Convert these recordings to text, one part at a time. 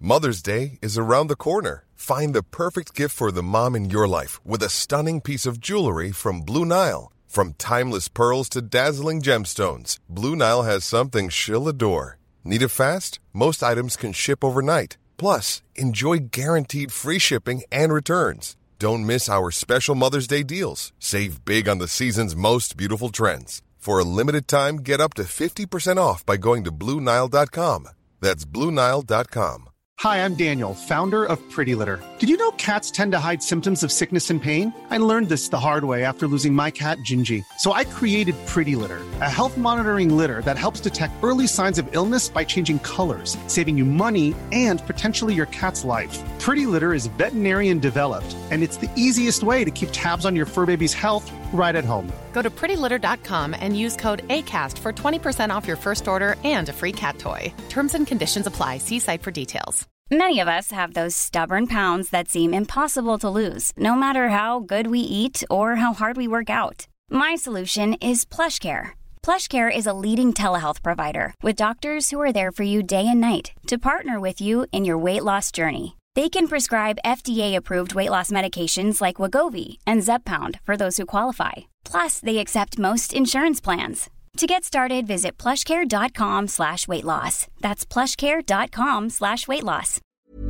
Mother's Day is around the corner. Find the perfect gift for the mom in your life with a stunning piece of jewelry from Blue Nile. From timeless pearls to dazzling gemstones, Blue Nile has something she'll adore. Need it fast? Most items can ship overnight. Plus, enjoy guaranteed free shipping and returns. Don't miss our special Mother's Day deals. Save big on the season's most beautiful trends. For a limited time, get up to 50% off by going to BlueNile.com. That's BlueNile.com. Hi, I'm Daniel, founder of Pretty Litter. Did you know cats tend to hide symptoms of sickness and pain? I learned this the hard way after losing my cat, Gingy. So I created Pretty Litter, a health monitoring litter that helps detect early signs of illness by changing colors, saving you money and potentially your cat's life. Pretty Litter is veterinarian developed, and it's the easiest way to keep tabs on your fur baby's health right at home. Go to prettylitter.com and use code ACAST for 20% off your first order and a free cat toy. Terms and conditions apply. See site for details. Many of us have those stubborn pounds that seem impossible to lose, no matter how good we eat or how hard we work out. My solution is PlushCare. PlushCare is a leading telehealth provider with doctors who are there for you day and night to partner with you in your weight loss journey. They can prescribe FDA-approved weight loss medications like Wegovy and Zepbound for those who qualify. Plus, they accept most insurance plans. To get started, visit plushcare.com/weightloss. That's plushcare.com/weightloss.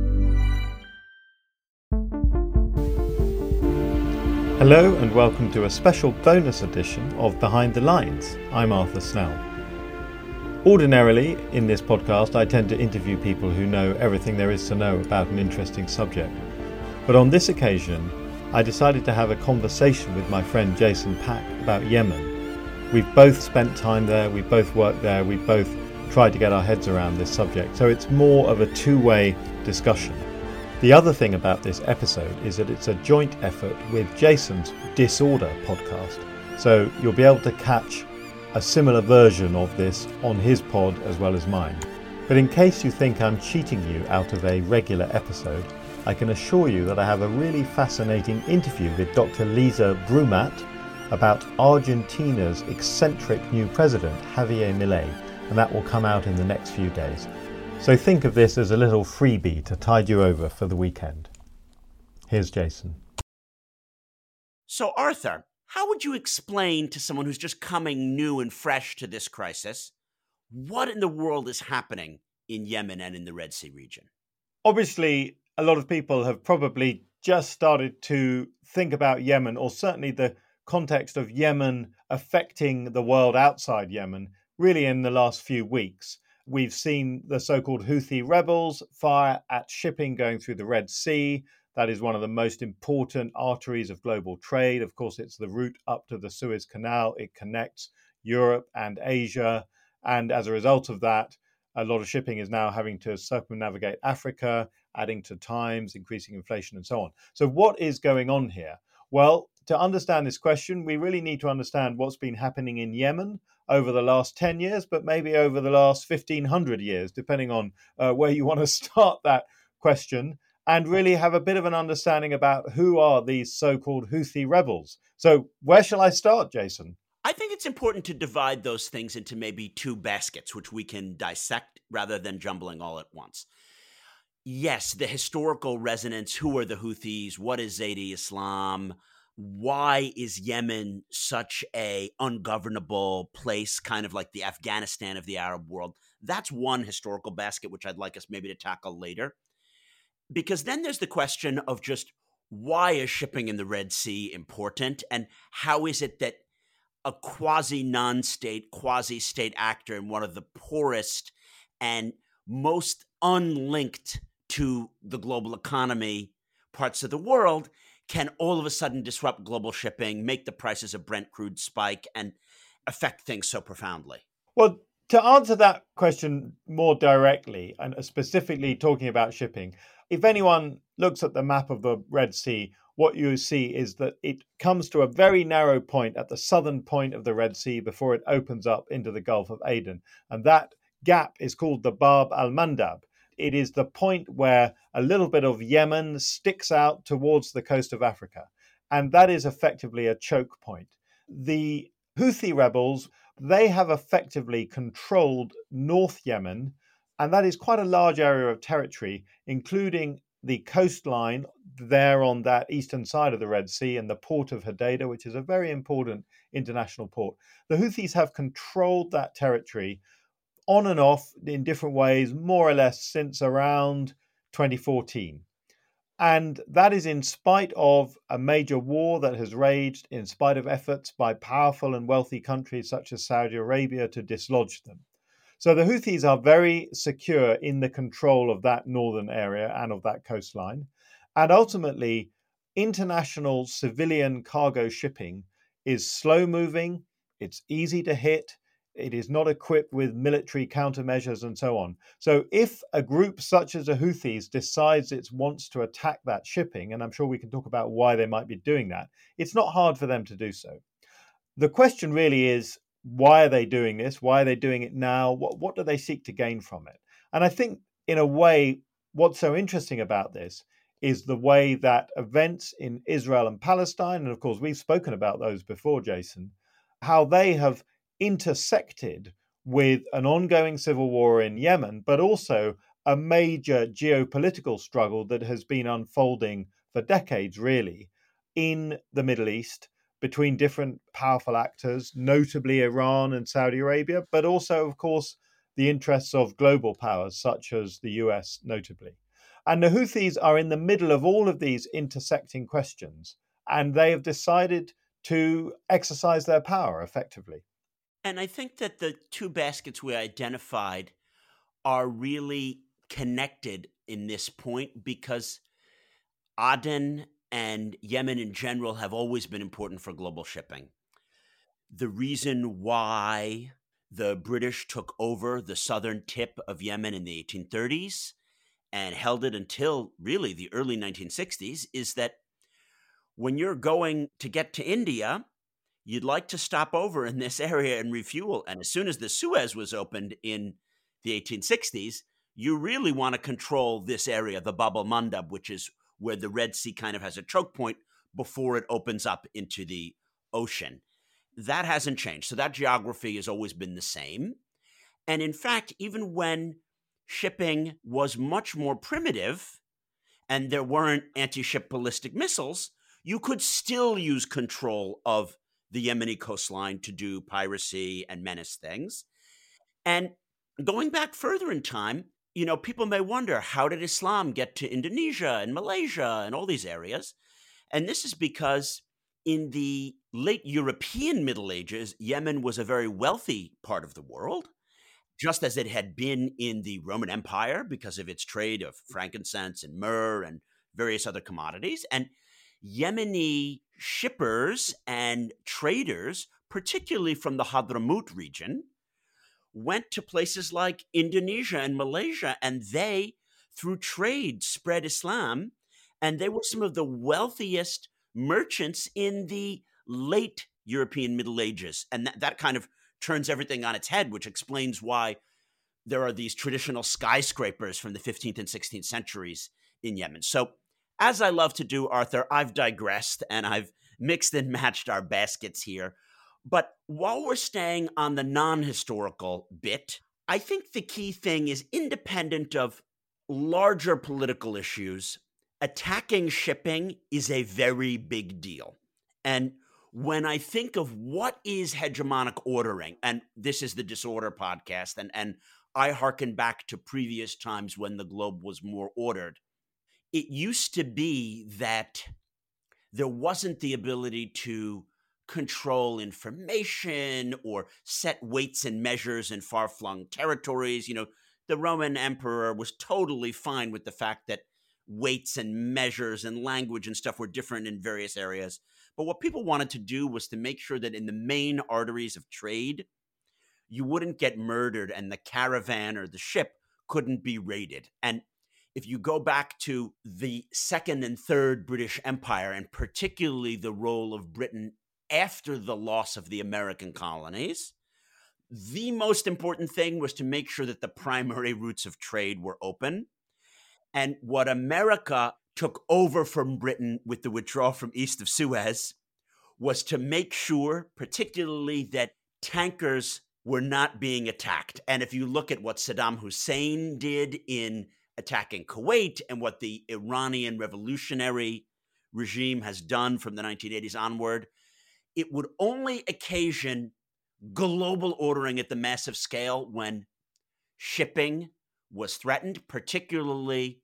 Hello and welcome to a special bonus edition of Behind the Lines. I'm Arthur Snell. Ordinarily, in this podcast, I tend to interview people who know everything there is to know about an interesting subject. But on this occasion, I decided to have a conversation with my friend Jason Pack about Yemen. We've both spent time there, we've both worked there, we've both tried to get our heads around this subject, so it's more of a two-way discussion. The other thing about this episode is that it's a joint effort with Jason's Disorder podcast, so you'll be able to catch a similar version of this on his pod as well as mine. But in case you think I'm cheating you out of a regular episode, I can assure you that I have a really fascinating interview with Dr. Lisa Brumat about Argentina's eccentric new president, Javier Milei, and that will come out in the next few days. So think of this as a little freebie to tide you over for the weekend. Here's Jason. So Arthur, how would you explain to someone who's just coming new and fresh to this crisis what in the world is happening in Yemen and in the Red Sea region? Obviously, a lot of people have probably just started to think about Yemen, or certainly the context of Yemen affecting the world outside Yemen, really in the last few weeks. We've seen the so-called Houthi rebels fire at shipping going through the Red Sea. That is one of the most important arteries of global trade. Of course, it's the route up to the Suez Canal. It connects Europe and Asia. And as a result of that, a lot of shipping is now having to circumnavigate Africa, adding to times, increasing inflation, and so on. So what is going on here? Well, to understand this question, we really need to understand what's been happening in Yemen over the last 10 years, but maybe over the last 1,500 years, depending on where you want to start that question, and really have a bit of an understanding about who are these so-called Houthi rebels. So where shall I start, Jason? I think it's important to divide those things into maybe two baskets, which we can dissect rather than jumbling all at once. Yes, the historical resonance, who are the Houthis, what is Zaidi Islam, why is Yemen such a ungovernable place, kind of like the Afghanistan of the Arab world? That's one historical basket, which I'd like us maybe to tackle later. Because then there's the question of just why is shipping in the Red Sea important, and how is it that a quasi-non-state, quasi-state actor in one of the poorest and most unlinked to the global economy parts of the world can all of a sudden disrupt global shipping, make the prices of Brent crude spike, and affect things so profoundly? Well, to answer that question more directly, and specifically talking about shipping, if anyone looks at the map of the Red Sea, what you see is that it comes to a very narrow point at the southern point of the Red Sea before it opens up into the Gulf of Aden. And that gap is called the Bab al-Mandab. It is the point where a little bit of Yemen sticks out towards the coast of Africa. And that is effectively a choke point. The Houthi rebels, they have effectively controlled North Yemen And that is quite a large area of territory, including the coastline there on that eastern side of the Red Sea and the port of Hodeidah, which is a very important international port. The Houthis have controlled that territory on and off in different ways, more or less since around 2014. And that is in spite of a major war that has raged, in spite of efforts by powerful and wealthy countries such as Saudi Arabia to dislodge them. So the Houthis are very secure in the control of that northern area and of that coastline. And ultimately, international civilian cargo shipping is slow moving, it's easy to hit, it is not equipped with military countermeasures and so on. So if a group such as the Houthis decides it wants to attack that shipping, and I'm sure we can talk about why they might be doing that, it's not hard for them to do so. The question really is, why are they doing this? Why are they doing it now? What do they seek to gain from it? And I think, in a way, what's so interesting about this is the way that events in Israel and Palestine, and of course we've spoken about those before, Jason, how they have intersected with an ongoing civil war in Yemen, but also a major geopolitical struggle that has been unfolding for decades, really, in the Middle East between different powerful actors, notably Iran and Saudi Arabia, but also, of course, the interests of global powers such as the US, notably. And the Houthis are in the middle of all of these intersecting questions, and they have decided to exercise their power effectively. And I think that the two baskets we identified are really connected in this point because Aden and Yemen in general have always been important for global shipping. The reason why the British took over the southern tip of Yemen in the 1830s and held it until really the early 1960s is that when you're going to get to India, you'd like to stop over in this area and refuel. And as soon as the Suez was opened in the 1860s, you really want to control this area, the Bab el-Mandab, which is where the Red Sea kind of has a choke point before it opens up into the ocean. That hasn't changed. So that geography has always been the same. And in fact, even when shipping was much more primitive and there weren't anti-ship ballistic missiles, you could still use control of the Yemeni coastline to do piracy and menace things. And going back further in time, people may wonder, how did Islam get to Indonesia and Malaysia and all these areas? And this is because in the late European Middle Ages, Yemen was a very wealthy part of the world, just as it had been in the Roman Empire because of its trade of frankincense and myrrh and various other commodities. And Yemeni shippers and traders, particularly from the Hadramaut region, went to places like Indonesia and Malaysia, and they, through trade, spread Islam, and they were some of the wealthiest merchants in the late European Middle Ages. And that kind of turns everything on its head, which explains why there are these traditional skyscrapers from the 15th and 16th centuries in Yemen. So, as I love to do, Arthur, I've digressed and I've mixed and matched our baskets here. But while we're staying on the non-historical bit, I think the key thing is, independent of larger political issues, attacking shipping is a very big deal. And when I think of what is hegemonic ordering, and this is the Disorder podcast, and I hearken back to previous times when the globe was more ordered, it used to be that there wasn't the ability to control information or set weights and measures in far-flung territories. The Roman emperor was totally fine with the fact that weights and measures and language and stuff were different in various areas. But what people wanted to do was to make sure that in the main arteries of trade, you wouldn't get murdered and the caravan or the ship couldn't be raided. And if you go back to the Second and Third British Empire, and particularly the role of Britain after the loss of the American colonies, the most important thing was to make sure that the primary routes of trade were open. And what America took over from Britain with the withdrawal from east of Suez was to make sure, particularly, that tankers were not being attacked. And if you look at what Saddam Hussein did in attacking Kuwait and what the Iranian revolutionary regime has done from the 1980s onward, it would only occasion global ordering at the massive scale when shipping was threatened, particularly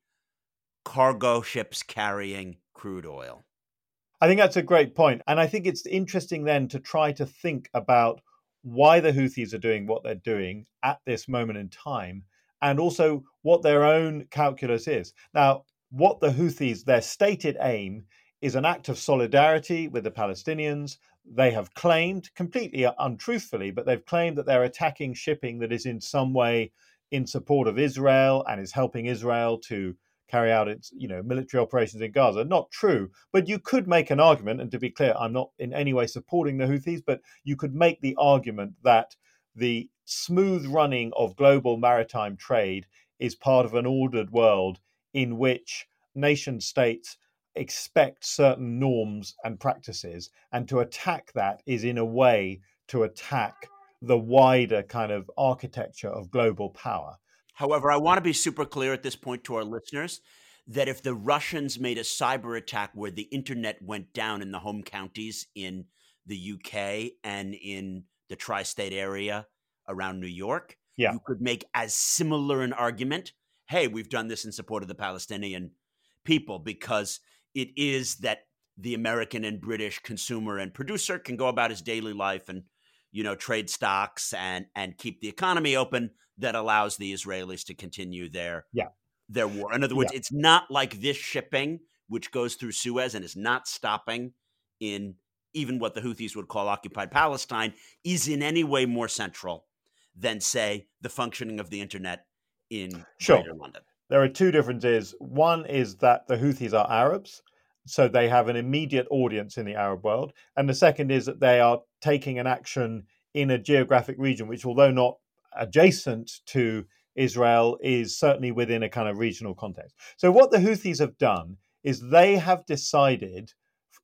cargo ships carrying crude oil. I think that's a great point. And I think it's interesting then to try to think about why the Houthis are doing what they're doing at this moment in time, and also what their own calculus is. Now, what the Houthis, their stated aim is an act of solidarity with the Palestinians. They have claimed, completely untruthfully, but they've claimed that they're attacking shipping that is in some way in support of Israel and is helping Israel to carry out its, military operations in Gaza. Not true, but you could make an argument, and to be clear, I'm not in any way supporting the Houthis, but you could make the argument that the smooth running of global maritime trade is part of an ordered world in which nation states expect certain norms and practices, and to attack that is in a way to attack the wider kind of architecture of global power. However, I want to be super clear at this point to our listeners that if the Russians made a cyber attack where the internet went down in the home counties in the UK and in the tri-state area around New York, you could make as similar an argument. Hey, we've done this in support of the Palestinian people, because it is that the American and British consumer and producer can go about his daily life and, trade stocks and keep the economy open that allows the Israelis to continue their war. In other words, it's not like this shipping, which goes through Suez and is not stopping in even what the Houthis would call occupied Palestine, is in any way more central than, say, the functioning of the internet in Greater London. There are two differences. One is that the Houthis are Arabs, so they have an immediate audience in the Arab world. And the second is that they are taking an action in a geographic region, which, although not adjacent to Israel, is certainly within a kind of regional context. So what the Houthis have done is they have decided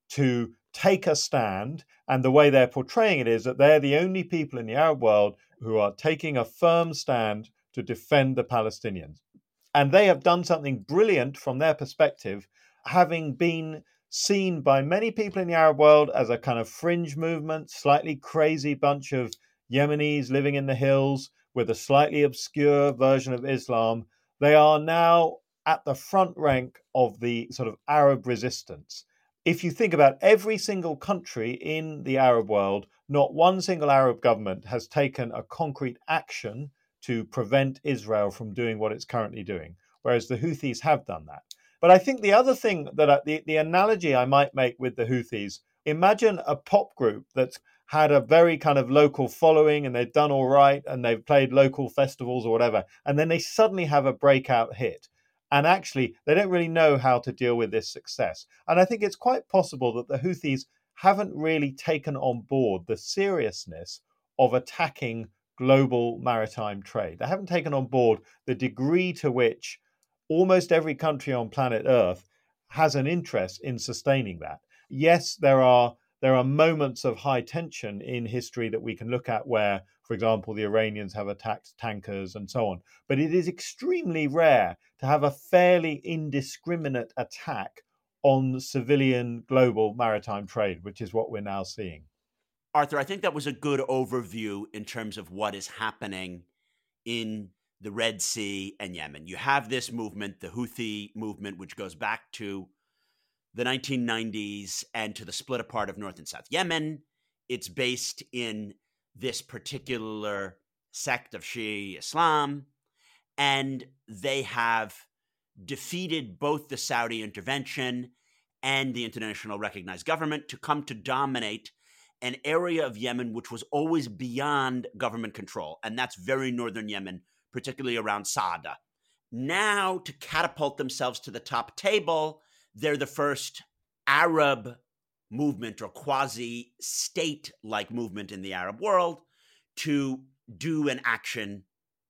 to take a stand, and the way they're portraying it is that they're the only people in the Arab world who are taking a firm stand to defend the Palestinians. And they have done something brilliant from their perspective, having been seen by many people in the Arab world as a kind of fringe movement, slightly crazy bunch of Yemenis living in the hills with a slightly obscure version of Islam. They are now at the front rank of the sort of Arab resistance. If you think about every single country in the Arab world, not one single Arab government has taken a concrete action to prevent Israel from doing what it's currently doing, whereas the Houthis have done that. But I think the other thing that the analogy I might make with the Houthis, imagine a pop group that's had a very kind of local following and they've done all right and they've played local festivals or whatever, and then they suddenly have a breakout hit. And actually, they don't really know how to deal with this success. And I think it's quite possible that the Houthis haven't really taken on board the seriousness of attacking global maritime trade. They haven't taken on board the degree to which almost every country on planet Earth has an interest in sustaining that. Yes, there are moments of high tension in history that we can look at where, for example, the Iranians have attacked tankers and so on. But it is extremely rare to have a fairly indiscriminate attack on civilian global maritime trade, which is what we're now seeing. Arthur, I think that was a good overview in terms of what is happening in the Red Sea and Yemen. You have this movement, the Houthi movement, which goes back to the 1990s and to the split apart of North and South Yemen. It's based in this particular sect of Shia Islam, and they have defeated both the Saudi intervention and the international recognized government to come to dominate an area of Yemen which was always beyond government control, and that's very northern Yemen, particularly around Sa'ada. Now, to catapult themselves to the top table, they're the first Arab movement or quasi-state-like movement in the Arab world to do an action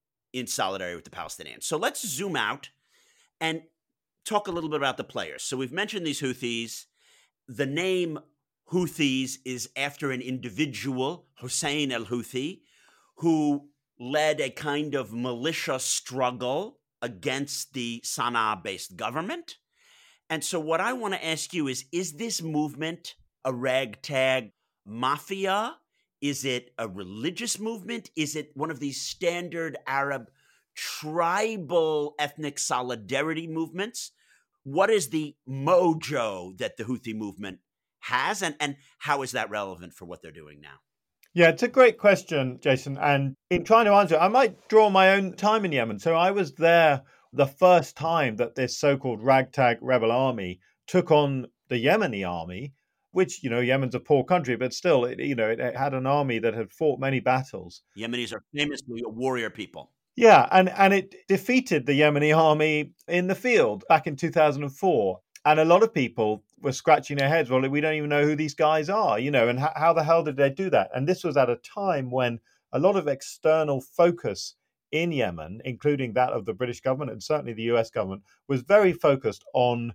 in solidarity with the Palestinians. So let's zoom out and talk a little bit about the players. So we've mentioned these Houthis. The name Houthis is after an individual, Hussein al-Houthi, who led a kind of militia struggle against the Sana'a-based government. And so what I want to ask you is this movement a ragtag mafia? Is it a religious movement? Is it one of these standard Arab tribal ethnic solidarity movements? What is the mojo that the Houthi movement has, and how is that relevant for what they're doing now? Yeah, it's a great question, Jason. And in trying to answer it, I might draw my own time in Yemen. So I was there the first time that this so-called ragtag rebel army took on the Yemeni army, which, Yemen's a poor country, but still, it had an army that had fought many battles. Yemenis are famously a warrior people. Yeah, and it defeated the Yemeni army in the field back in 2004. And a lot of people were scratching their heads. Well, we don't even know who these guys are, and how the hell did they do that? And this was at a time when a lot of external focus in Yemen, including that of the British government and certainly the US government, was very focused on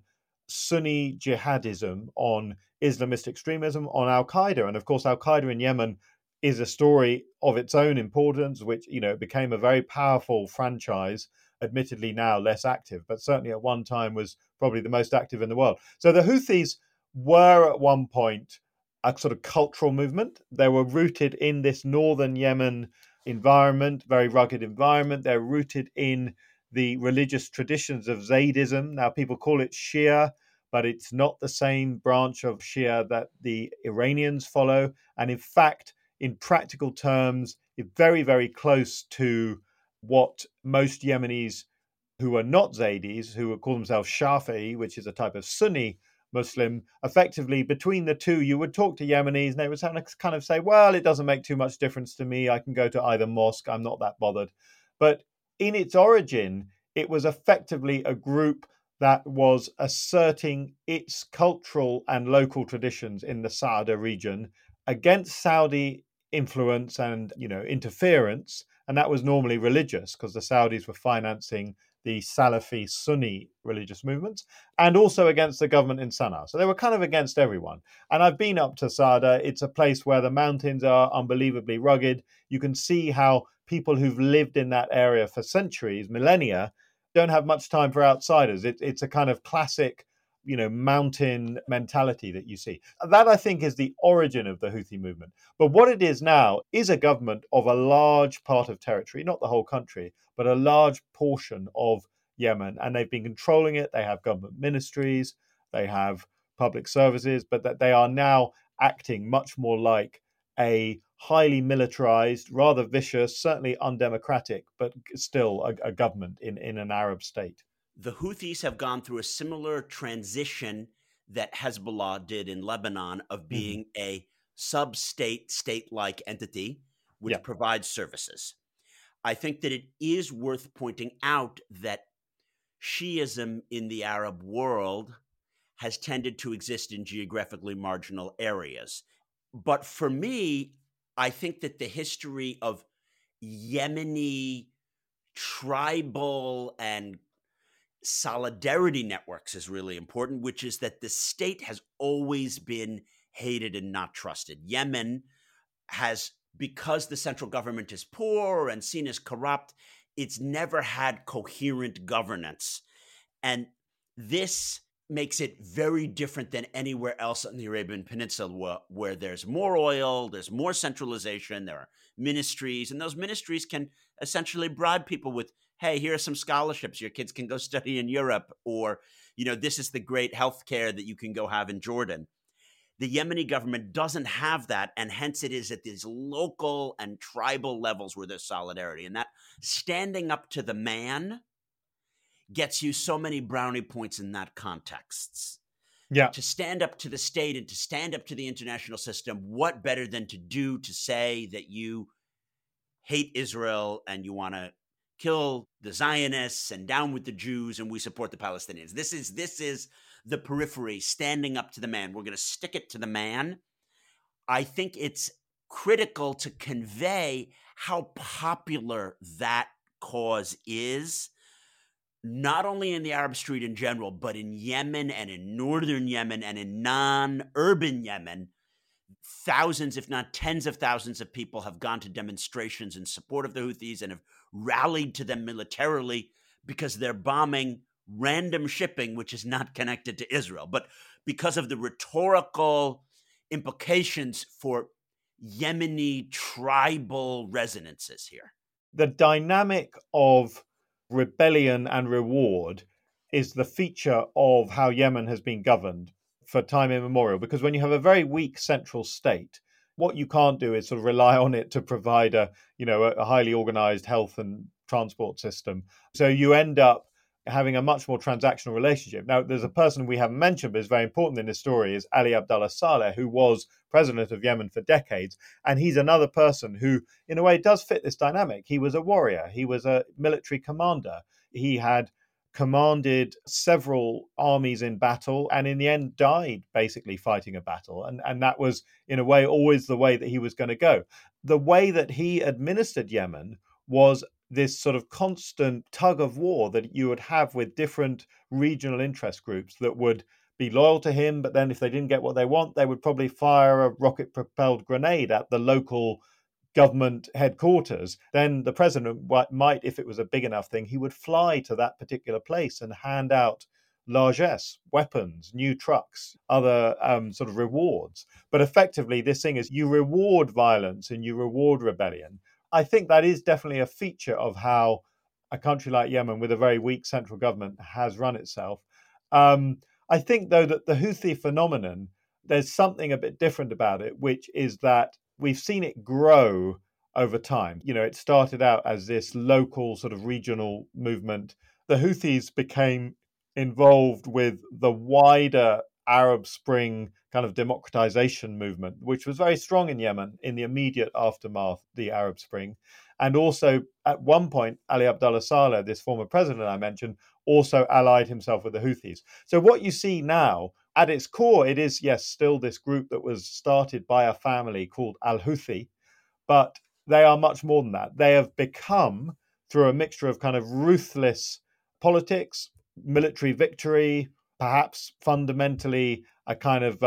Sunni jihadism, on Islamist extremism, on Al-Qaeda. And of course, Al-Qaeda in Yemen is a story of its own importance, which, became a very powerful franchise, admittedly now less active, but certainly at one time was probably the most active in the world. So the Houthis were at one point a sort of cultural movement. They were rooted in this northern Yemen environment, very rugged environment. They're rooted in the religious traditions of Zaydism. Now, people call it Shia, but it's not the same branch of Shia that the Iranians follow. And in fact, in practical terms, it's very, very close to what most Yemenis who are not Zaydis, who call themselves Shafi'i, which is a type of Sunni Muslim, effectively between the two, you would talk to Yemenis and they would kind of say, well, it doesn't make too much difference to me. I can go to either mosque. I'm not that bothered. But in its origin, it was effectively a group that was asserting its cultural and local traditions in the Saada region against Saudi influence and, interference. And that was normally religious because the Saudis were financing the Salafi Sunni religious movements, and also against the government in Sana'a. So they were kind of against everyone. And I've been up to Saada. It's a place where the mountains are unbelievably rugged. You can see how people who've lived in that area for centuries, millennia, don't have much time for outsiders. It's a kind of classic, mountain mentality that you see. That, I think, is the origin of the Houthi movement. But what it is now is a government of a large part of territory, not the whole country, but a large portion of Yemen. And they've been controlling it. They have government ministries, they have public services, but that they are now acting much more like a highly militarized, rather vicious, certainly undemocratic, but still a government in an Arab state. The Houthis have gone through a similar transition that Hezbollah did in Lebanon of being a sub-state, state-like entity which provides services. I think that it is worth pointing out that Shiism in the Arab world has tended to exist in geographically marginal areas. But for me, I think that the history of Yemeni tribal and solidarity networks is really important, which is that the state has always been hated and not trusted. Yemen has, because the central government is poor and seen as corrupt, it's never had coherent governance. And this makes it very different than anywhere else on the Arabian Peninsula, where there's more oil, there's more centralization, there are ministries, and those ministries can essentially bribe people with, hey, here are some scholarships. Your kids can go study in Europe, or, this is the great healthcare that you can go have in Jordan. The Yemeni government doesn't have that, and hence it is at these local and tribal levels where there's solidarity. And that standing up to the man gets you so many brownie points in that context. Yeah. To stand up to the state and to stand up to the international system, what better than to say that you hate Israel and you want to kill the Zionists and down with the Jews and we support the Palestinians. This is the periphery standing up to the man. We're going to stick it to the man. I think it's critical to convey how popular that cause is, not only in the Arab Street in general, but in Yemen and in northern Yemen and in non-urban Yemen. thousands, if not tens of thousands of people have gone to demonstrations in support of the Houthis and have rallied to them militarily because they're bombing random shipping, which is not connected to Israel, but because of the rhetorical implications for Yemeni tribal resonances here. The dynamic of rebellion and reward is the feature of how Yemen has been governed for time immemorial, because when you have a very weak central state, what you can't do is sort of rely on it to provide a highly organized health and transport system. So you end up having a much more transactional relationship. Now, there's a person we haven't mentioned, but is very important in this story, is Ali Abdullah Saleh, who was president of Yemen for decades. And he's another person who, in a way, does fit this dynamic. He was a warrior. He was a military commander. He had commanded several armies in battle and in the end died basically fighting a battle. And that was, in a way, always the way that he was going to go. The way that he administered Yemen was this sort of constant tug of war that you would have with different regional interest groups that would be loyal to him, but then if they didn't get what they want, they would probably fire a rocket-propelled grenade at the local government headquarters. Then the president might, if it was a big enough thing, he would fly to that particular place and hand out largesse, weapons, new trucks, other sort of rewards. But effectively, this thing is you reward violence and you reward rebellion. I think that is definitely a feature of how a country like Yemen, with a very weak central government, has run itself. I think, though, that the Houthi phenomenon, there's something a bit different about it, which is that we've seen it grow over time. You know, it started out as this local sort of regional movement. The Houthis became involved with the wider Arab Spring kind of democratization movement, which was very strong in Yemen in the immediate aftermath of the Arab Spring. And also, at one point, Ali Abdullah Saleh, this former president I mentioned, also allied himself with the Houthis. So what you see now, at its core, it is, yes, still this group that was started by a family called Al-Houthi, but they are much more than that. They have become, through a mixture of kind of ruthless politics, military victory, perhaps fundamentally a kind of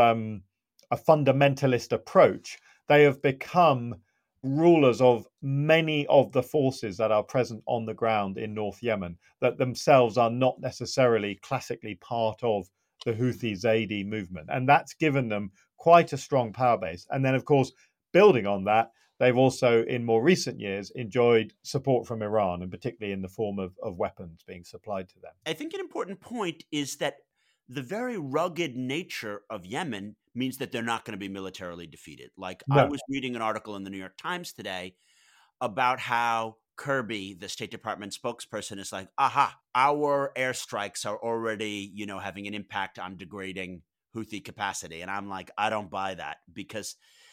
a fundamentalist approach, they have become rulers of many of the forces that are present on the ground in North Yemen, that themselves are not necessarily classically part of the Houthi Zaidi movement. And that's given them quite a strong power base. And then, of course, building on that, they've also, in more recent years, enjoyed support from Iran, and particularly in the form of weapons being supplied to them. I think an important point is that the very rugged nature of Yemen means that they're not going to be militarily defeated. Like, no. I was reading an article in the New York Times today about how Kirby, the State Department spokesperson, is like, our airstrikes are already, having an impact on degrading Houthi capacity. And I'm like, I don't buy that, because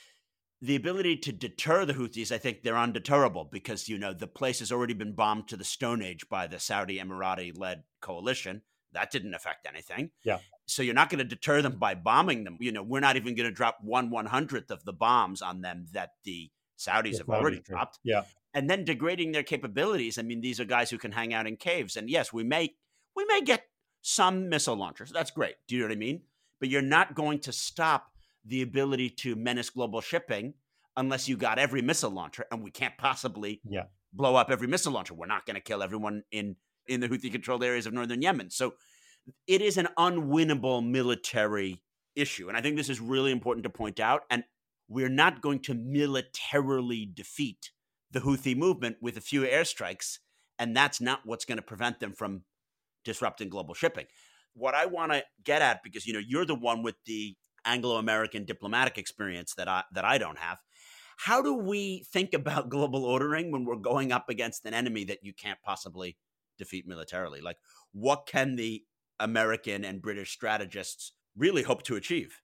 the ability to deter the Houthis, I think they're undeterrable, because, the place has already been bombed to the Stone Age by the Saudi Emirati-led coalition. That didn't affect anything. Yeah. So you're not going to deter them by bombing them. We're not even going to drop 1/100th of the bombs on them that the Saudis have already dropped. Yeah. And then degrading their capabilities. I mean, these are guys who can hang out in caves. And yes, we may get some missile launchers. That's great. Do you know what I mean? But you're not going to stop the ability to menace global shipping unless you got every missile launcher. And we can't possibly blow up every missile launcher. We're not going to kill everyone in the Houthi-controlled areas of northern Yemen. So it is an unwinnable military issue. And I think this is really important to point out. And we're not going to militarily defeat the Houthi movement with a few airstrikes. And that's not what's going to prevent them from disrupting global shipping. What I want to get at, because, you're the one with the Anglo-American diplomatic experience that I don't have. How do we think about global ordering when we're going up against an enemy that you can't possibly defeat militarily? Like, what can the American and British strategists really hope to achieve?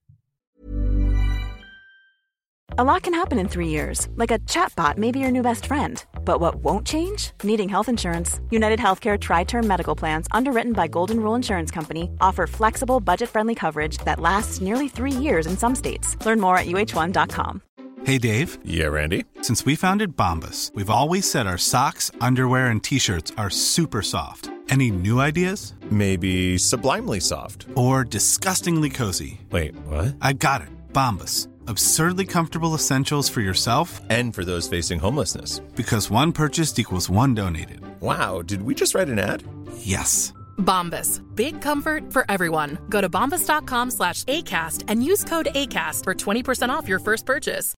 A lot can happen in 3 years, like a chatbot may be your new best friend. But what won't change? Needing health insurance. United Healthcare Tri-Term Medical Plans, underwritten by Golden Rule Insurance Company, offer flexible, budget-friendly coverage that lasts nearly 3 years in some states. Learn more at UH1.com. Hey, Dave. Yeah, Randy. Since we founded Bombas, we've always said our socks, underwear, and T-shirts are super soft. Any new ideas? Maybe sublimely soft. Or disgustingly cozy. Wait, what? I got it. Bombas. Absurdly comfortable essentials for yourself and for those facing homelessness. Because one purchased equals one donated. Wow, did we just write an ad? Yes. Bombas. Big comfort for everyone. Go to bombas.com/ACAST and use code ACAST for 20% off your first purchase.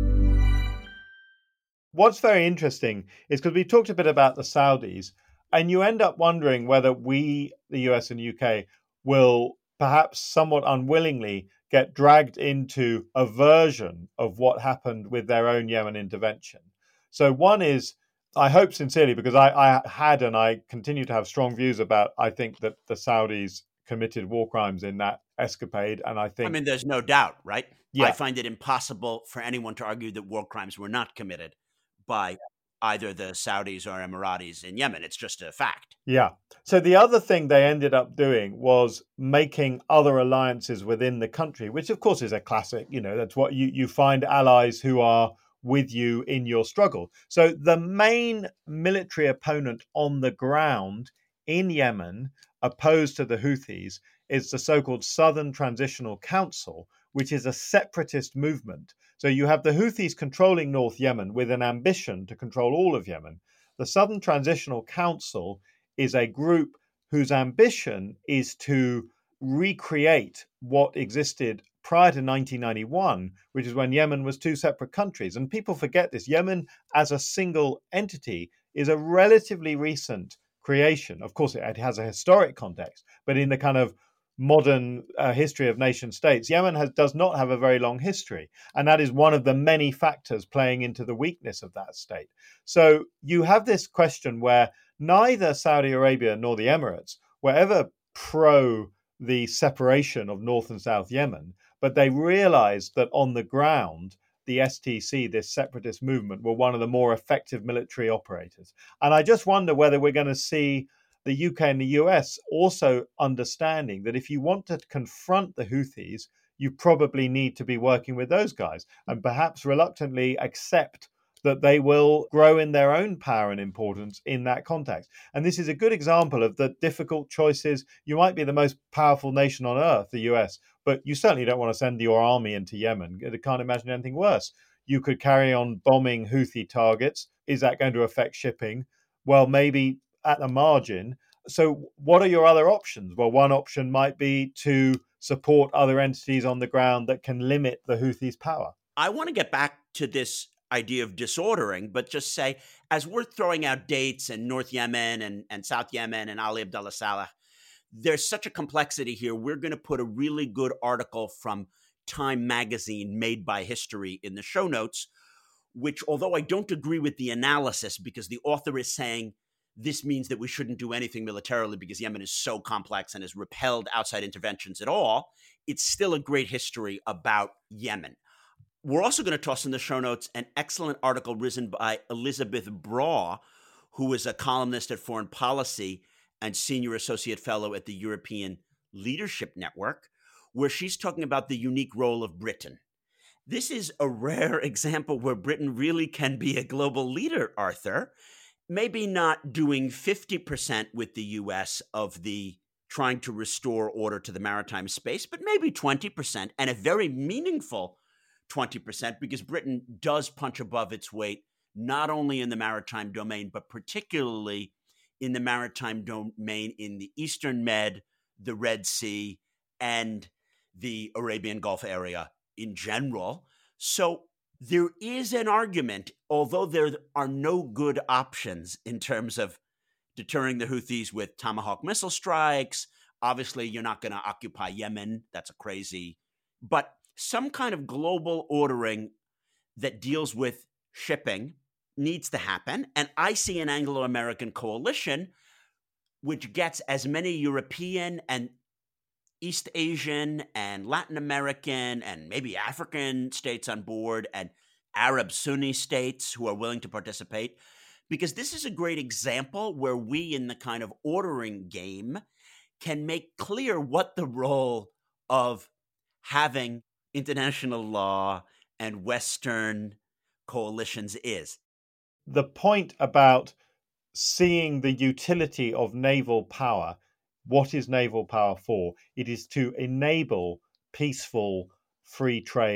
What's very interesting is because we talked a bit about the Saudis, and you end up wondering whether we, the US and UK, will perhaps somewhat unwillingly get dragged into a version of what happened with their own Yemen intervention. So one is, I hope sincerely, because I had and I continue to have strong views about, I think that the Saudis committed war crimes in that escapade. And I think... I mean, there's no doubt, right? Yeah. I find it impossible for anyone to argue that war crimes were not committed by either the Saudis or Emiratis in Yemen. It's just a fact. Yeah. So the other thing they ended up doing was making other alliances within the country, which of course is a classic. You know, that's what you find allies who are with you in your struggle. So the main military opponent on the ground in Yemen, opposed to the Houthis, is the so-called Southern Transitional Council, which is a separatist movement. So you have the Houthis controlling North Yemen with an ambition to control all of Yemen. The Southern Transitional Council is a group whose ambition is to recreate what existed prior to 1991, which is when Yemen was two separate countries. And people forget this. Yemen as a single entity is a relatively recent creation. Of course, it has a historic context, but in the kind of modern history of nation states, Yemen does not have a very long history. And that is one of the many factors playing into the weakness of that state. So you have this question where neither Saudi Arabia nor the Emirates were ever pro the separation of North and South Yemen, but they realized that on the ground, the STC, this separatist movement, were one of the more effective military operators. And I just wonder whether we're going to see the UK and the US also understanding that if you want to confront the Houthis, you probably need to be working with those guys and perhaps reluctantly accept that they will grow in their own power and importance in that context. And this is a good example of the difficult choices. You might be the most powerful nation on earth, the US, but you certainly don't want to send your army into Yemen. I can't imagine anything worse. You could carry on bombing Houthi targets. Is that going to affect shipping? Well, maybe at the margin. So what are your other options? Well, one option might be to support other entities on the ground that can limit the Houthis' power. I want to get back to this idea of disordering, but just say, as we're throwing out dates in North Yemen and South Yemen and Ali Abdullah Saleh, there's such a complexity here. We're going to put a really good article from Time magazine, Made by History, in the show notes, which, although I don't agree with the analysis, because the author is saying this means that we shouldn't do anything militarily because Yemen is so complex and has repelled outside interventions at all, it's still a great history about Yemen. We're also going to toss in the show notes an excellent article written by Elizabeth Braw, who is a columnist at Foreign Policy and senior associate fellow at the European Leadership Network, where she's talking about the unique role of Britain. This is a rare example where Britain really can be a global leader, Arthur. Maybe not doing 50% with the US of the trying to restore order to the maritime space, but maybe 20%, and a very meaningful 20%, because Britain does punch above its weight, not only in the maritime domain, but particularly in the maritime domain in the Eastern Med, the Red Sea, and the Arabian Gulf area in general. So there is an argument, although there are no good options in terms of deterring the Houthis with Tomahawk missile strikes. Obviously, you're not going to occupy Yemen. That's a crazy, but some kind of global ordering that deals with shipping needs to happen. And I see an Anglo-American coalition which gets as many European and East Asian and Latin American and maybe African states on board, and Arab Sunni states who are willing to participate, because this is a great example where we, in the kind of ordering game, can make clear what the role of having international law and Western coalitions is. The point about seeing the utility of naval power, what is naval power for? It is to enable peaceful free trade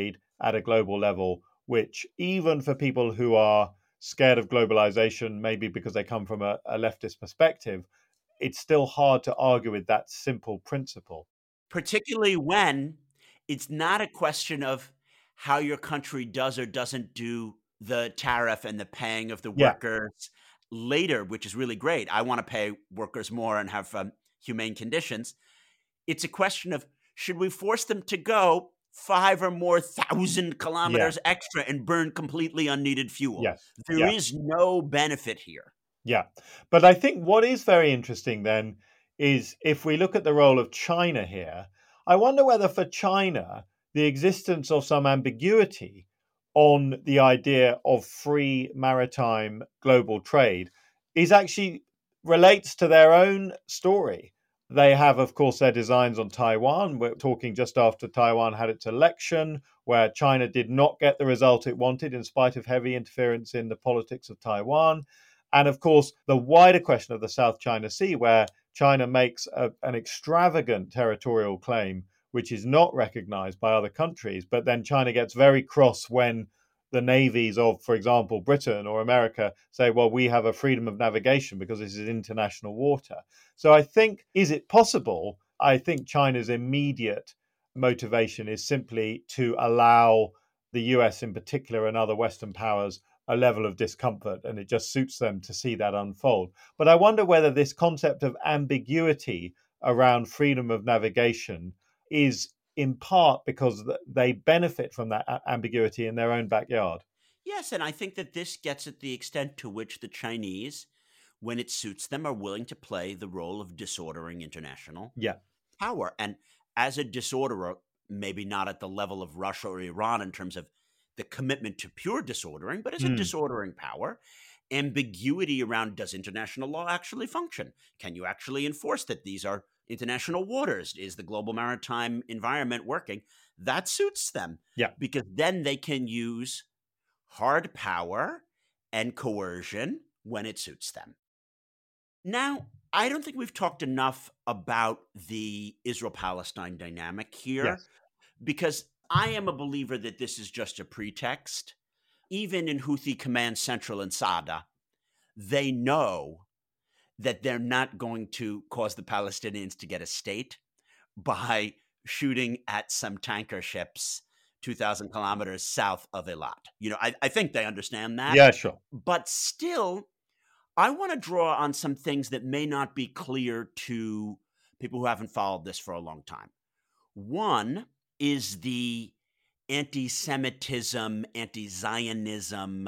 at a global level, which even for people who are scared of globalization, maybe because they come from a leftist perspective, it's still hard to argue with that simple principle. Particularly when it's not a question of how your country does or doesn't do the tariff and the paying of the Yeah. workers later, which is really great. I want to pay workers more and have humane conditions. It's a question of, should we force them to go 5 or more thousand kilometers extra and burn completely unneeded fuel? Yes. There is no benefit here. Yeah. But I think what is very interesting then is if we look at the role of China here, I wonder whether for China, the existence of some ambiguity on the idea of free maritime global trade is actually relates to their own story. They have, of course, their designs on Taiwan. We're talking just after Taiwan had its election, where China did not get the result it wanted in spite of heavy interference in the politics of Taiwan. And of course, the wider question of the South China Sea, where China makes an extravagant territorial claim, which is not recognized by other countries. But then China gets very cross when the navies of, for example, Britain or America say, well, we have a freedom of navigation because this is international water. So I think, is it possible? I think China's immediate motivation is simply to allow the US in particular and other Western powers a level of discomfort, and it just suits them to see that unfold. But I wonder whether this concept of ambiguity around freedom of navigation is in part because they benefit from that ambiguity in their own backyard. Yes, and I think that this gets at the extent to which the Chinese, when it suits them, are willing to play the role of disordering international power. And as a disorderer, maybe not at the level of Russia or Iran in terms of the commitment to pure disordering, but as a disordering power, ambiguity around, does international law actually function? Can you actually enforce that these are international waters? Is the global maritime environment working? That suits them. Because then they can use hard power and coercion when it suits them. Now, I don't think we've talked enough about the Israel-Palestine dynamic here, because I am a believer that this is just a pretext. Even in Houthi Command Central in Sada, they know that they're not going to cause the Palestinians to get a state by shooting at some tanker ships 2,000 kilometers south of Eilat. You know, I think they understand that. Yeah, sure. But still, I want to draw on some things that may not be clear to people who haven't followed this for a long time. One is the anti-Semitism, anti-Zionism,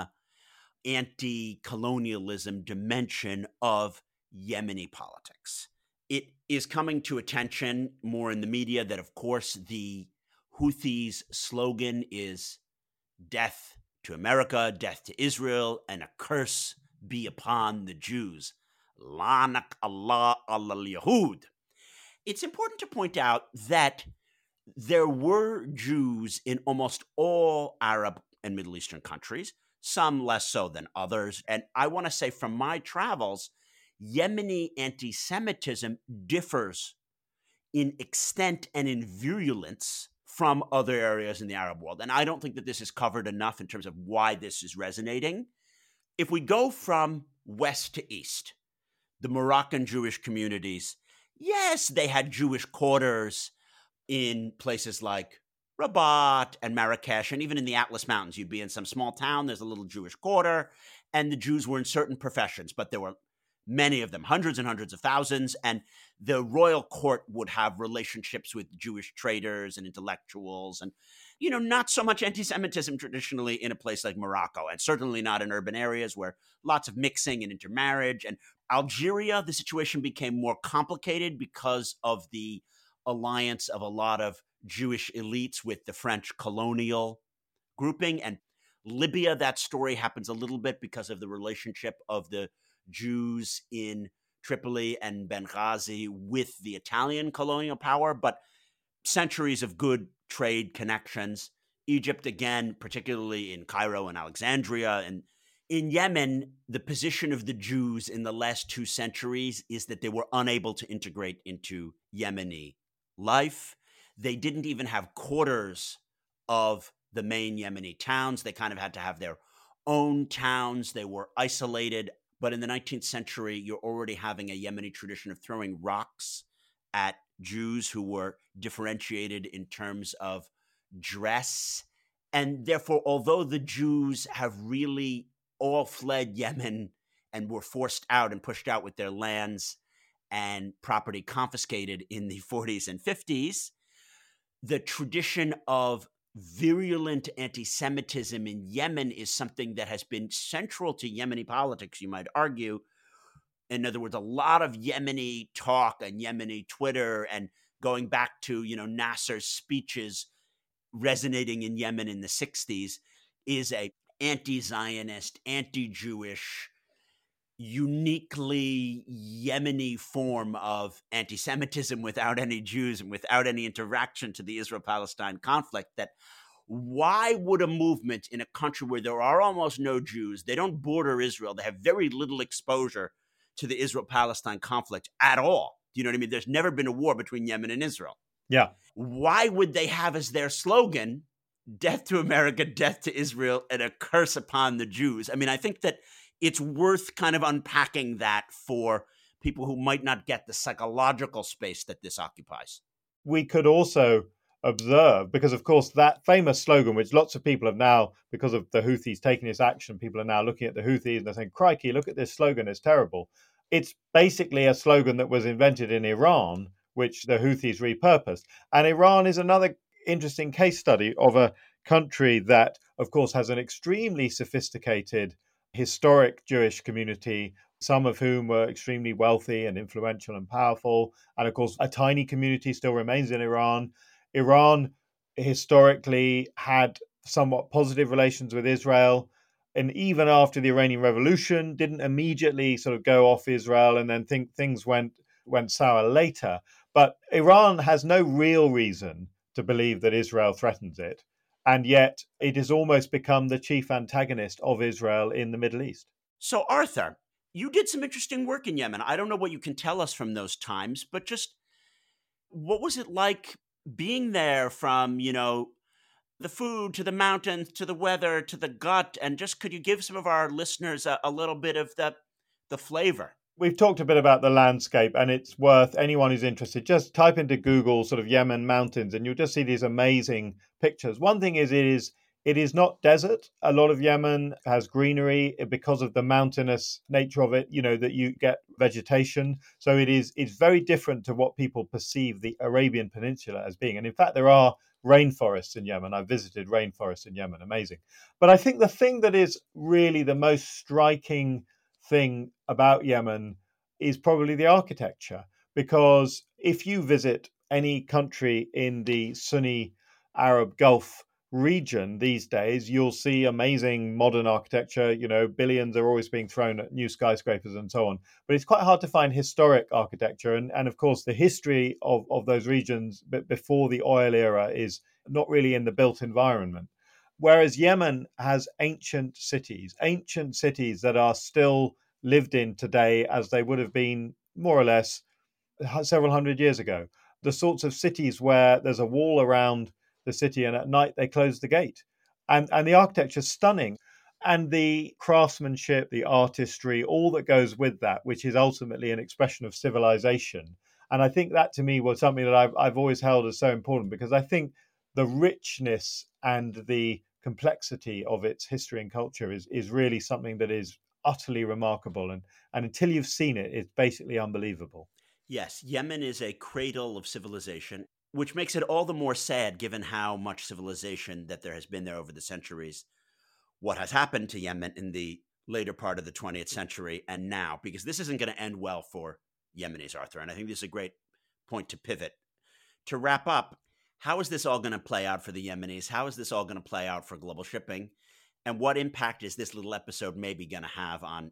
anti-colonialism dimension of Yemeni politics. It is coming to attention more in the media that, of course, the Houthis' slogan is death to America, death to Israel, and a curse be upon the Jews. Lanak Allah al-Yahud. It's important to point out that there were Jews in almost all Arab and Middle Eastern countries, some less so than others. And I want to say from my travels, Yemeni anti-Semitism differs in extent and in virulence from other areas in the Arab world. And I don't think that this is covered enough in terms of why this is resonating. If we go from west to east, the Moroccan Jewish communities, yes, they had Jewish quarters in places like Rabat and Marrakesh, and even in the Atlas Mountains. You'd be in some small town, there's a little Jewish quarter, and the Jews were in certain professions, but there were many of them, hundreds and hundreds of thousands, and the royal court would have relationships with Jewish traders and intellectuals, and, you know, not so much anti-Semitism traditionally in a place like Morocco, and certainly not in urban areas where lots of mixing and intermarriage. And Algeria, the situation became more complicated because of the alliance of a lot of Jewish elites with the French colonial grouping. And Libya, that story happens a little bit because of the relationship of the Jews in Tripoli and Benghazi with the Italian colonial power, but centuries of good trade connections. Egypt, again, particularly in Cairo and Alexandria. And in Yemen, the position of the Jews in the last 2 centuries is that they were unable to integrate into Yemeni life. They didn't even have quarters of the main Yemeni towns. They kind of had to have their own towns. They were isolated. But in the 19th century, you're already having a Yemeni tradition of throwing rocks at Jews who were differentiated in terms of dress. And therefore, although the Jews have really all fled Yemen and were forced out and pushed out with their lands and property confiscated in the 40s and 50s, the tradition of virulent anti-Semitism in Yemen is something that has been central to Yemeni politics, you might argue. In other words, a lot of Yemeni talk and Yemeni Twitter and going back to, Nasser's speeches resonating in Yemen in the 60s is a anti-Zionist, anti-Jewish, uniquely Yemeni form of anti-Semitism without any Jews and without any interaction to the Israel-Palestine conflict. That why would a movement in a country where there are almost no Jews, they don't border Israel, they have very little exposure to the Israel-Palestine conflict at all. Do you know what I mean? There's never been a war between Yemen and Israel. Yeah. Why would they have as their slogan, death to America, death to Israel, and a curse upon the Jews? I mean, I think that it's worth kind of unpacking that for people who might not get the psychological space that this occupies. We could also observe, because of course that famous slogan, which lots of people have now, because of the Houthis taking this action, people are now looking at the Houthis and they're saying, crikey, look at this slogan, it's terrible. It's basically a slogan that was invented in Iran, which the Houthis repurposed. And Iran is another interesting case study of a country that, of course, has an extremely sophisticated historic Jewish community, some of whom were extremely wealthy and influential and powerful. And of course, a tiny community still remains in Iran. Iran historically had somewhat positive relations with Israel. And even after the Iranian Revolution, didn't immediately sort of go off Israel and then think things went sour later. But Iran has no real reason to believe that Israel threatens it. And yet it has almost become the chief antagonist of Israel in the Middle East. So, Arthur, you did some interesting work in Yemen. I don't know what you can tell us from those times, but just what was it like being there from, the food to the mountains to the weather to the gut? And just could you give some of our listeners a little bit of the flavor? We've talked a bit about the landscape, and it's worth anyone who's interested, just type into Google sort of Yemen mountains and you'll just see these amazing pictures. One thing is it is not desert. A lot of Yemen has greenery because of the mountainous nature of it, that you get vegetation. So it's very different to what people perceive the Arabian Peninsula as being. And in fact, there are rainforests in Yemen. I've visited rainforests in Yemen, amazing. But I think the thing that is really the most striking thing about Yemen is probably the architecture, because if you visit any country in the Sunni Arab Gulf region these days, you'll see amazing modern architecture. Billions are always being thrown at new skyscrapers and so on. But it's quite hard to find historic architecture. And of course, the history of those regions before the oil era is not really in the built environment. Whereas Yemen has ancient cities that are still lived in today as they would have been more or less several hundred years ago. The sorts of cities where there's a wall around the city and at night they close the gate. And the architecture is stunning. And the craftsmanship, the artistry, all that goes with that, which is ultimately an expression of civilization. And I think that to me was something that I've always held as so important, because I think the richness and the complexity of its history and culture is really something that is utterly remarkable. And until you've seen it, it's basically unbelievable. Yes, Yemen is a cradle of civilization, which makes it all the more sad given how much civilization that there has been there over the centuries. What has happened to Yemen in the later part of the 20th century and now, because this isn't going to end well for Yemenis, Arthur. And I think this is a great point to pivot. To wrap up, how is this all going to play out for the Yemenis? How is this all going to play out for global shipping? And what impact is this little episode maybe going to have on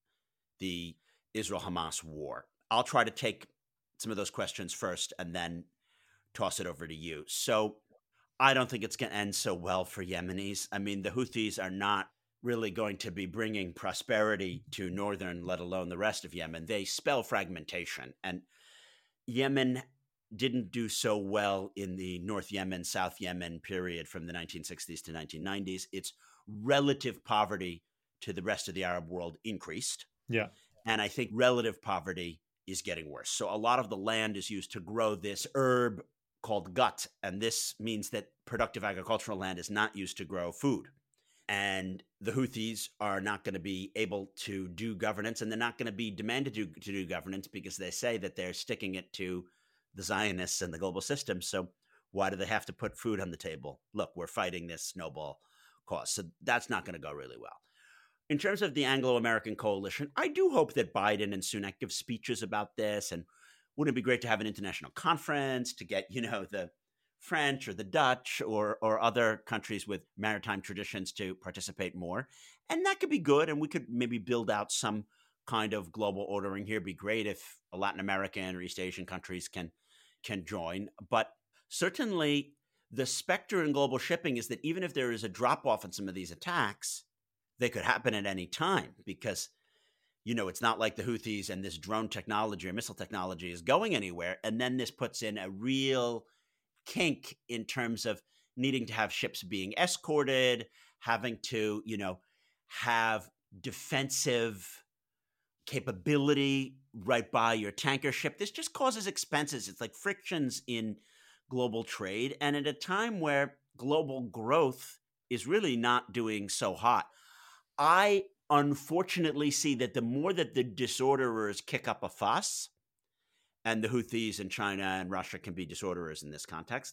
the Israel-Hamas war? I'll try to take some of those questions first and then toss it over to you. So I don't think it's going to end so well for Yemenis. I mean, the Houthis are not really going to be bringing prosperity to northern, let alone the rest of Yemen. They spell fragmentation. And Yemen didn't do so well in the North Yemen, South Yemen period from the 1960s to 1990s. Its relative poverty to the rest of the Arab world increased. Yeah. And I think relative poverty is getting worse. So a lot of the land is used to grow this herb called gut. And this means that productive agricultural land is not used to grow food. And the Houthis are not going to be able to do governance, and they're not going to be demanded to do governance because they say that they're sticking it to the Zionists and the global system. So why do they have to put food on the table? Look, we're fighting this snowball cause. So that's not going to go really well. In terms of the Anglo-American coalition, I do hope that Biden and Sunak give speeches about this. And wouldn't it be great to have an international conference to get, the French or the Dutch or other countries with maritime traditions to participate more? And that could be good. And we could maybe build out some kind of global ordering here. It'd be great if Latin American or East Asian countries can join. But certainly the specter in global shipping is that even if there is a drop-off in some of these attacks, they could happen at any time because, it's not like the Houthis and this drone technology or missile technology is going anywhere. And then this puts in a real kink in terms of needing to have ships being escorted, having to, have defensive capability right by your tanker ship. This just causes expenses. It's like frictions in global trade. And at a time where global growth is really not doing so hot, I unfortunately see that the more that the disorderers kick up a fuss, and the Houthis and China and Russia can be disorderers in this context,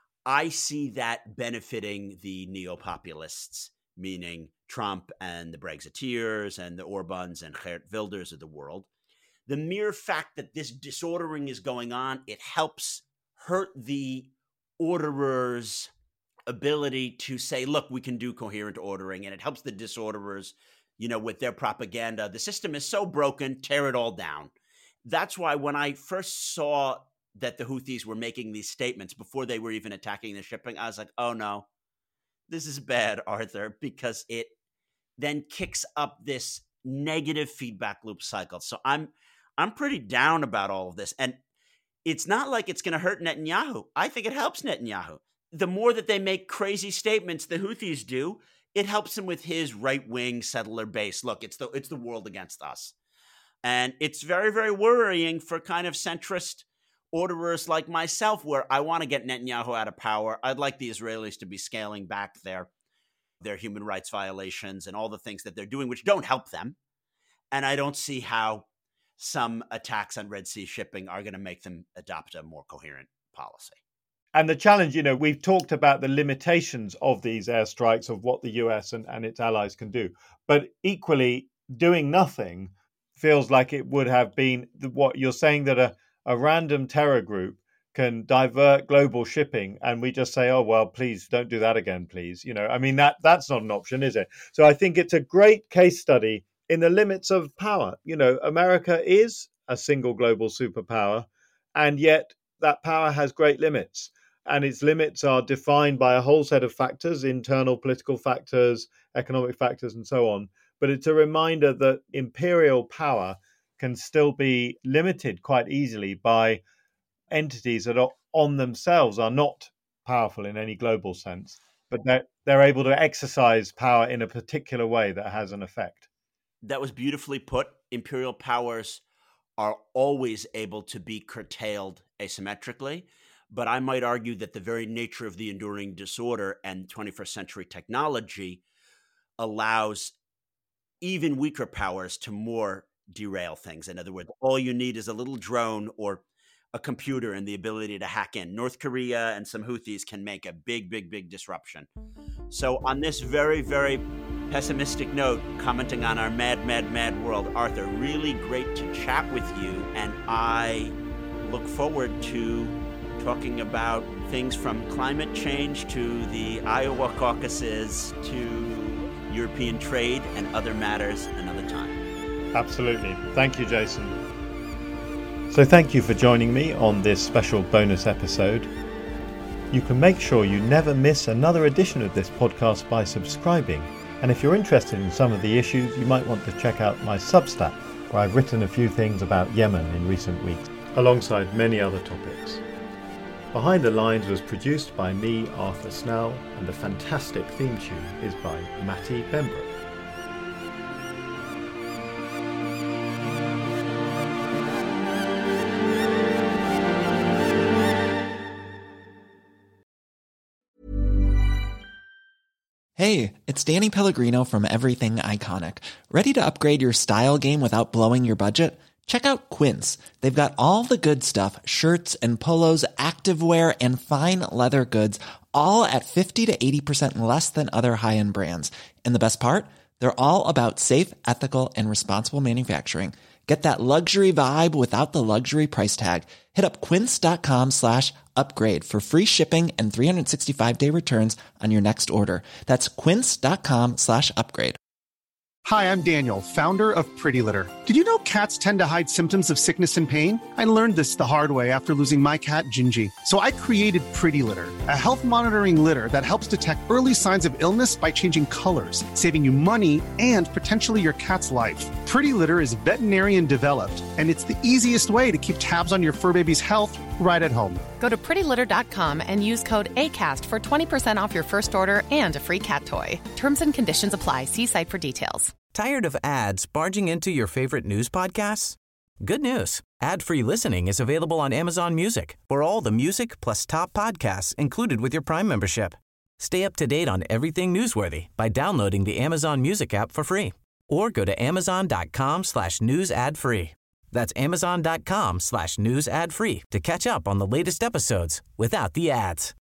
I see that benefiting the neo-populists, meaning Trump and the Brexiteers and the Orbans and Geert Wilders of the world. The mere fact that this disordering is going on, it helps hurt the orderers' ability to say, look, we can do coherent ordering, and it helps the disorderers, with their propaganda. The system is so broken, tear it all down. That's why when I first saw that the Houthis were making these statements before they were even attacking the shipping, I was like, oh no, this is bad, Arthur, because it then kicks up this negative feedback loop cycle. So I'm pretty down about all of this. And it's not like it's going to hurt Netanyahu. I think it helps Netanyahu. The more that they make crazy statements, the Houthis do, it helps him with his right-wing settler base. Look, it's the world against us. And it's very, very worrying for kind of centrist orderers like myself, where I want to get Netanyahu out of power. I'd like the Israelis to be scaling back their human rights violations and all the things that they're doing, which don't help them. And I don't see how some attacks on Red Sea shipping are going to make them adopt a more coherent policy. And the challenge, we've talked about the limitations of these airstrikes, of what the US and its allies can do. But equally, doing nothing feels like it would have been what you're saying, that a random terror group can divert global shipping and we just say, oh, well, please don't do that again, please. That's not an option, is it? So I think it's a great case study in the limits of power. America is a single global superpower, and yet that power has great limits. And its limits are defined by a whole set of factors, internal political factors, economic factors, and so on. But it's a reminder that imperial power can still be limited quite easily by entities that are on themselves are not powerful in any global sense, but they're able to exercise power in a particular way that has an effect. That was beautifully put. Imperial powers are always able to be curtailed asymmetrically. But I might argue that the very nature of the enduring disorder and 21st century technology allows even weaker powers to more derail things. In other words, all you need is a little drone or a computer and the ability to hack in. North Korea and some Houthis can make a big, big, big disruption. So on this very, very pessimistic note, commenting on our mad, mad, mad world, Arthur, really great to chat with you. And I look forward to talking about things from climate change to the Iowa caucuses to European trade and other matters another time. Absolutely. Thank you, Jason. So thank you for joining me on this special bonus episode. You can make sure you never miss another edition of this podcast by subscribing. And if you're interested in some of the issues, you might want to check out my Substack, where I've written a few things about Yemen in recent weeks, alongside many other topics. Behind the Lines was produced by me, Arthur Snell, and the fantastic theme tune is by Matty Bembrook. Hey, it's Danny Pellegrino from Everything Iconic. Ready to upgrade your style game without blowing your budget? Check out Quince. They've got all the good stuff, shirts and polos, activewear, and fine leather goods, all at 50 to 80% less than other high-end brands. And the best part? They're all about safe, ethical, and responsible manufacturing. Get that luxury vibe without the luxury price tag. Hit up quince.com/upgrade for free shipping and 365-day returns on your next order. That's quince.com/upgrade. Hi, I'm Daniel, founder of Pretty Litter. Did you know cats tend to hide symptoms of sickness and pain? I learned this the hard way after losing my cat, Gingy. So I created Pretty Litter, a health monitoring litter that helps detect early signs of illness by changing colors, saving you money and potentially your cat's life. Pretty Litter is veterinarian developed, and it's the easiest way to keep tabs on your fur baby's health right at home. Go to prettylitter.com and use code ACAST for 20% off your first order and a free cat toy. Terms and conditions apply. See site for details. Tired of ads barging into your favorite news podcasts? Good news. Ad-free listening is available on Amazon Music for all the music plus top podcasts included with your Prime membership. Stay up to date on everything newsworthy by downloading the Amazon Music app for free or go to amazon.com/news ad free. That's amazon.com/news ad free to catch up on the latest episodes without the ads.